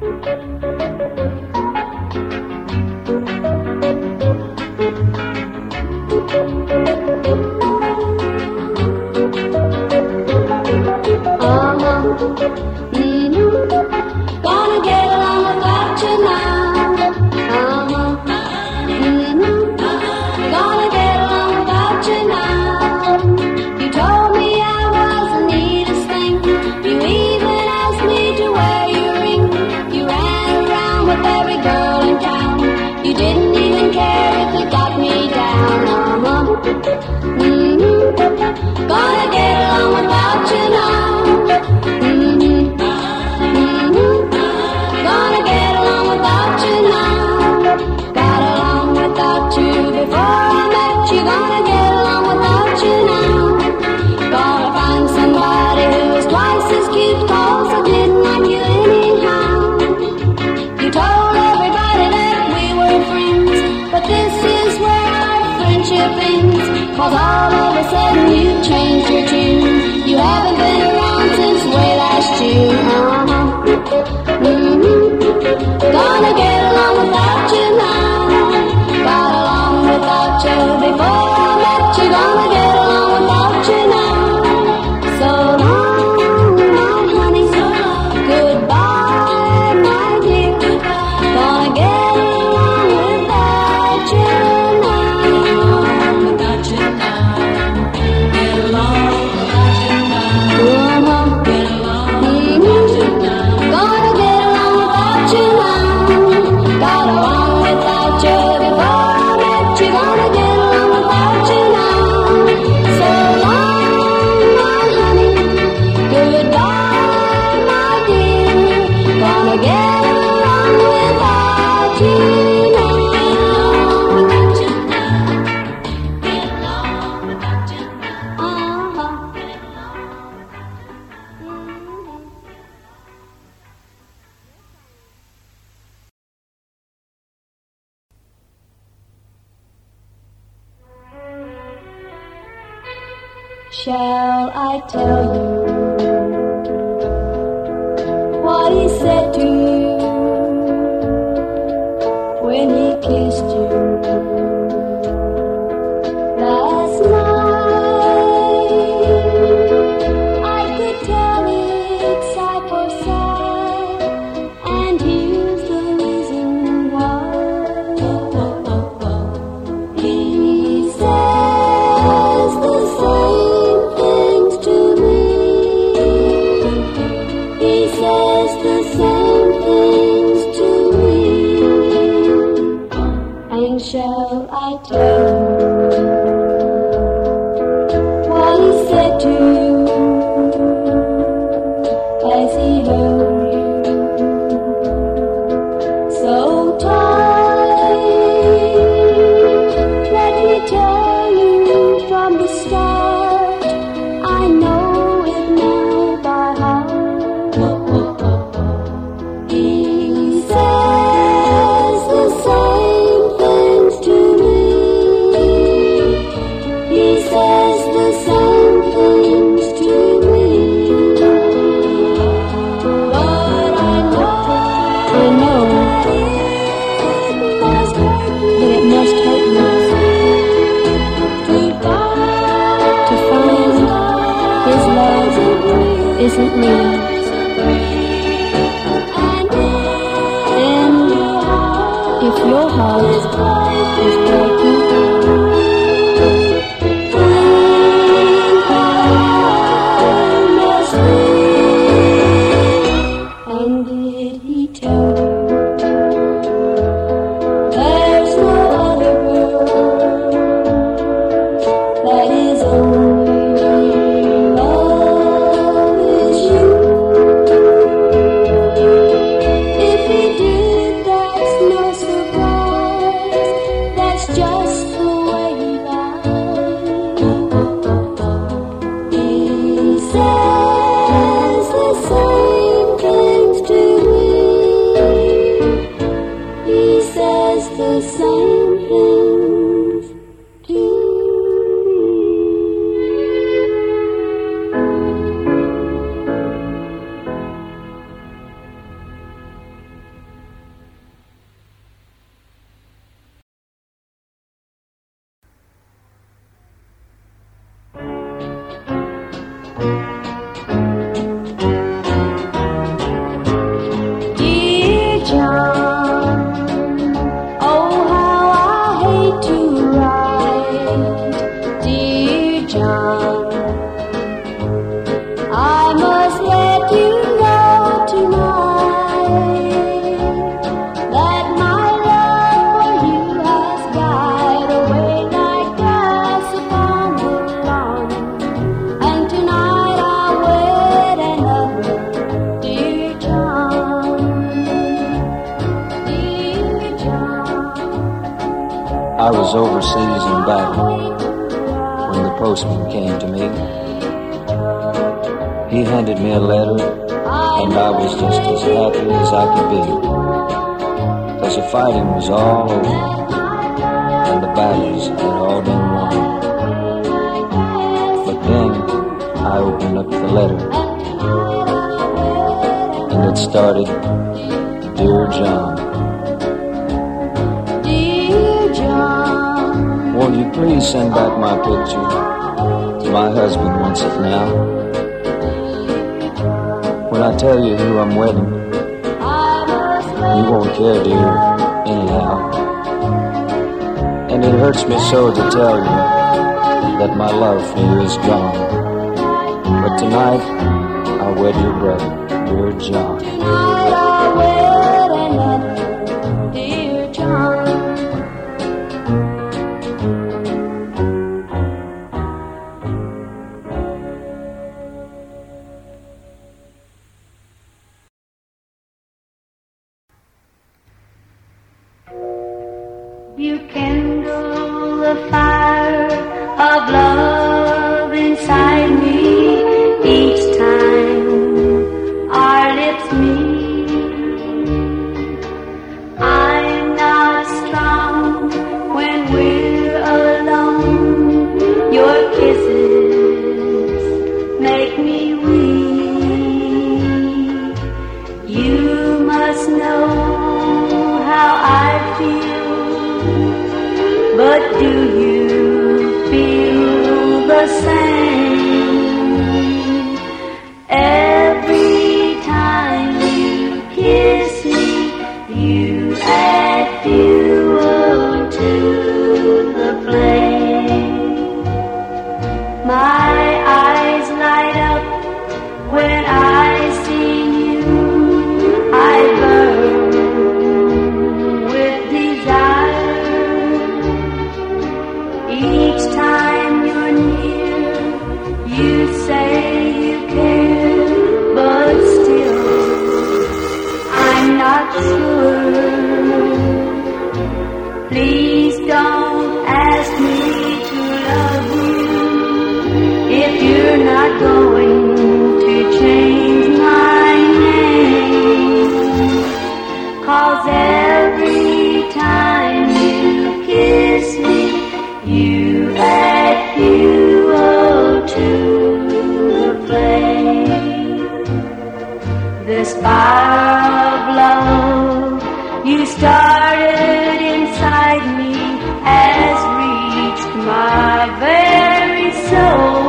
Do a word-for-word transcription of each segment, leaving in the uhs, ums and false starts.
'Cause all of a sudden you changed your tune. You haven't been around since way last June. Uh-huh. Mm-hmm. Gonna get along without you now. Got along without you before I met you. Gonna get along without you now. So long, my honey. So long. Goodbye, my dear. Gonna get along without you now. Without you now. Get along without you now. Uh-huh. Get along without you now. Gonna get along without you now. Got along without you before I met you. Gonna get along without you now. So long, my honey. Goodbye, my dear. Gonna get along without you now. Without you now. Get along without you now. Uh-huh. Get along without you. Mm-hmm. Shall I tell you what he said to you when he kissed you last night? I could tell it side for side, and here's the reason why. He says the same things to me. He says the same things to me. And shall I tell you what he said to you as he held you so tight? Let me tell you from the start, I know it now by heart. He says the same things to me. He says the same things to me. But I know, I know that it must hurt me, that it must hurt me to find, to find his love isn't real. And if your heart is broken, think I must leave. And did he tell you there's no other girl that is only love is you? If he did, that's no surprise. That's just the way he lies. He says the same things to me. He says the same things to me. I was overseas in battle when the postman came to me. He handed me a letter, and I was just as happy as I could be, 'cause the fighting was all over, and the battles had all been won. But then I opened up the letter, and it started, "Dear John, Dear John, won't you please send back my picture? My husband wants it now. When I tell you who I'm wedding, you won't care, dear, anyhow. And it hurts me so to tell you that my love for you is gone. But tonight, I'll wed your brother, dear John." tonight I'll wed another, dear John. You kindle the fire of love inside me each time our lips meet. I'm not strong when we're alone. Your kisses make me weak. You must know how I feel. But do you feel the same? Every time you kiss me, you add fuel to the flame. My eyes light up when I see you. I burn with desire. Each time you're near, you say you care, but still, I'm not sure. Please don't ask me to love you if you're not going to change my name. 'Cause every time you kiss me, you add fuel to the flame. This fire of love you started inside me has reached my very soul.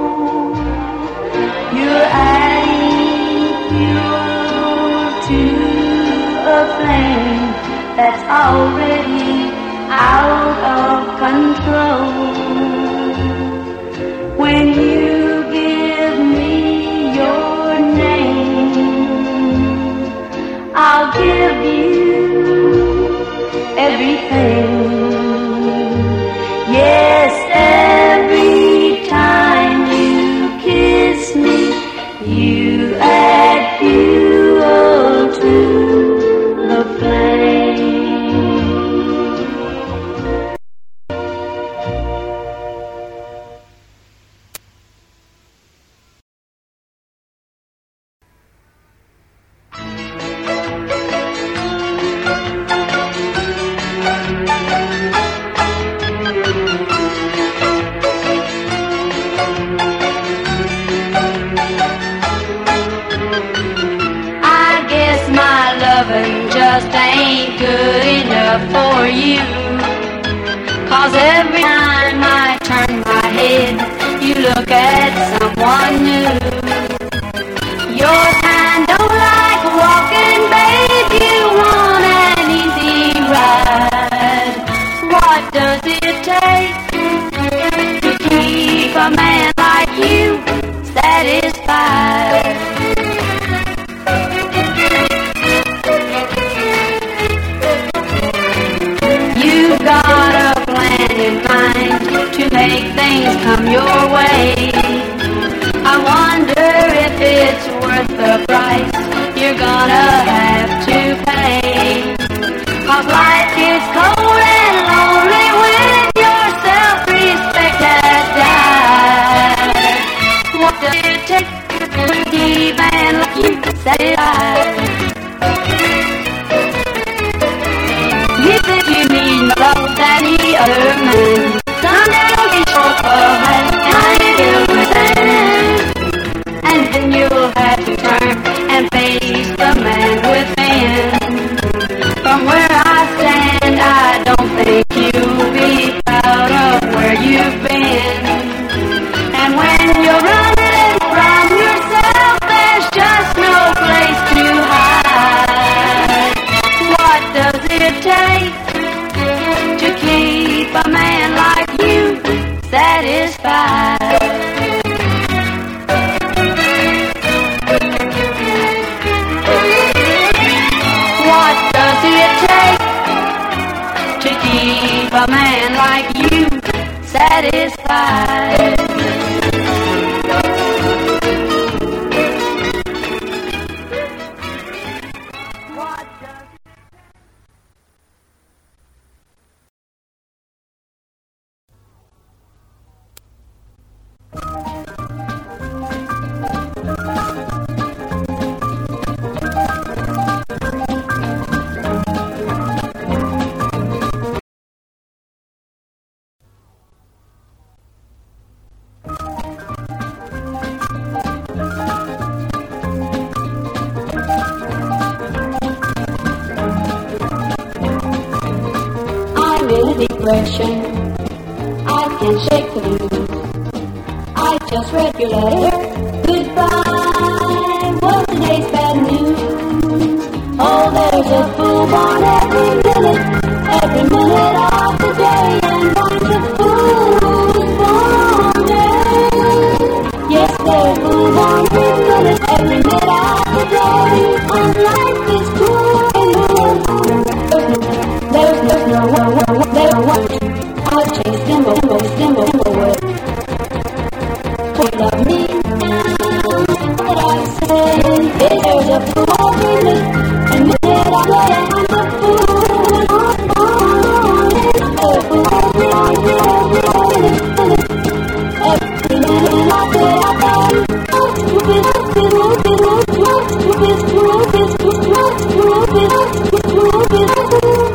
You're adding fuel to a flame that's already out of control. When you give me your name, I'll give you everything. Yes, every time you kiss me, you add fuel to the flame. Just ain't good enough for you. 'Cause every time I turn my head, you look at someone new. Your kind don't like walking, babe, you want an easy ride. What does it take to keep a man like you satisfied? Got a plan in mind to make things come your way. I wonder keep a man within. From where I stand, I don't think you'll be proud of where you've been. And when you're running from yourself, there's just no place to hide. What does it take to keep a man like you satisfied? What does it take to keep a man like you satisfied? I'm in a depression, I can't shake the blues. I just read your letter, goodbye was today's bad news. Oh, there's a fool born every minute, every minute of the day, and I'm the fool born dead. Yes, there's a fool born every minute, every minute of the day, and life is cruel. There's, there's no one, there's no one. I'll chase them away, them away. They love me now, but I say, there's a fool every minute, and minute I play, I'm the fool. There's a fool every minute, every minute I play, I play. Whoop it, whoop it, whoop it, whoop it, whoop it, whoop it, whoop it, whoop it, whoop it, whoop it.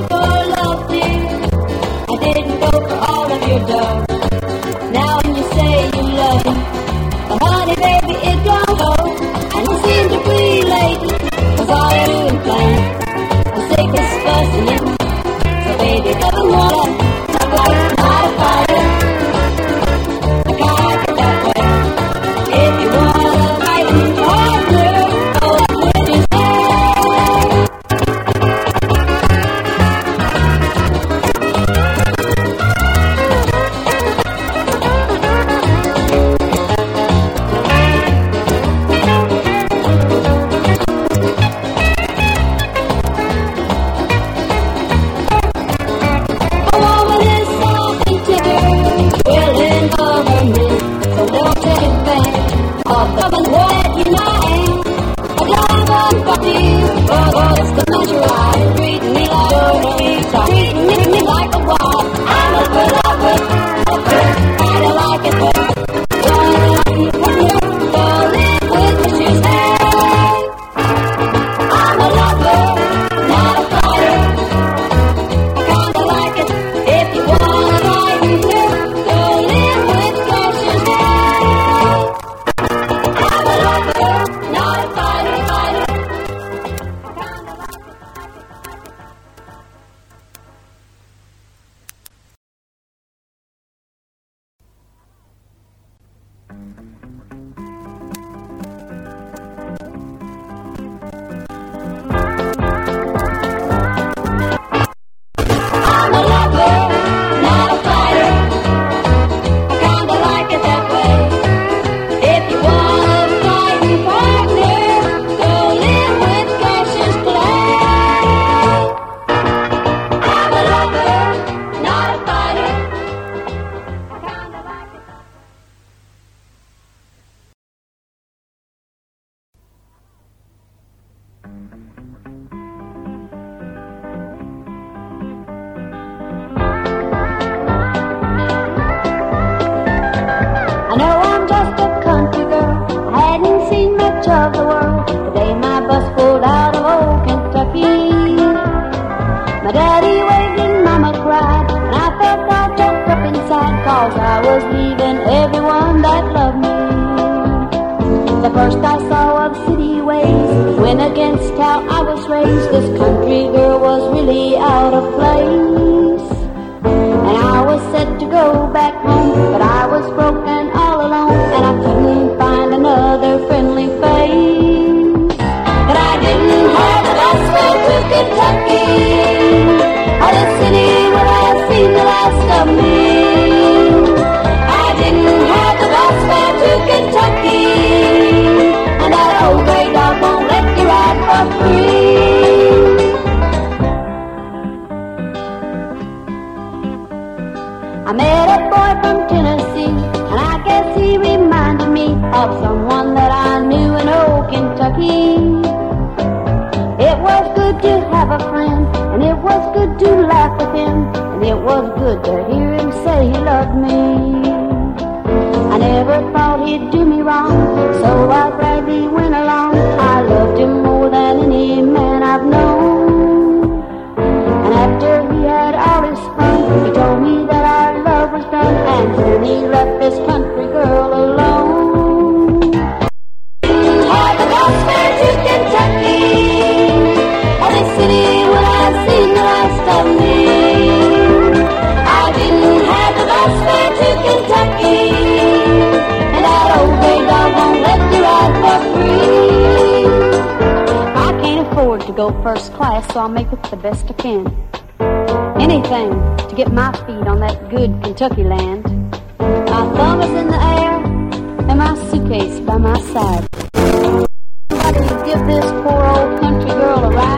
Now when you say memories, this country girl was really out of place. And I was set to go back home, but I was broken all alone, and I couldn't find another friendly face. But I didn't have the bus fare to Kentucky, or the city where I seen the last of me. I didn't have the bus fare to Kentucky, and that old gray dog won't let you ride for free. I met a boy from Tennessee, and I guess he reminded me of someone that I knew in old Kentucky. It was good to have a friend, and it was good to laugh with him, and it was good to hear him say he loved me. I never thought he'd do me wrong, so I gladly went along. I loved him more than any man I've known. And after he had all his fun, he told me that our love was done, and then he left this country girl alone. Had the bus fare to Kentucky, or the city when I seen the last of me. I didn't have the bus fare to Kentucky, and that old gray dog won't let you ride for free. I can't afford to go first class, so I'll make it the best I can. Anything to get my feet on that good Kentucky land. My thumb is in the air, and my suitcase by my side. Somebody give this poor old country girl a ride.